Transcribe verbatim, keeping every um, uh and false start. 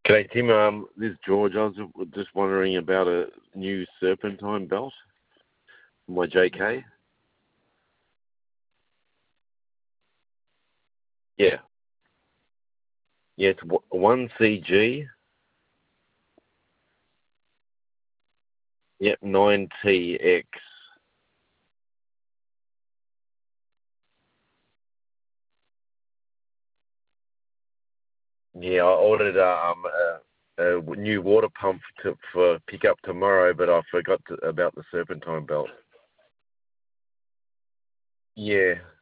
G'day, Tim. Um, this is George. I was just wondering about a new serpentine belt for my J K. Yeah. Yeah, it's one C G. Yep, nine T X. Yeah, I ordered um, a, a new water pump to, for pick up tomorrow, but I forgot to, about the serpentine belt. Yeah.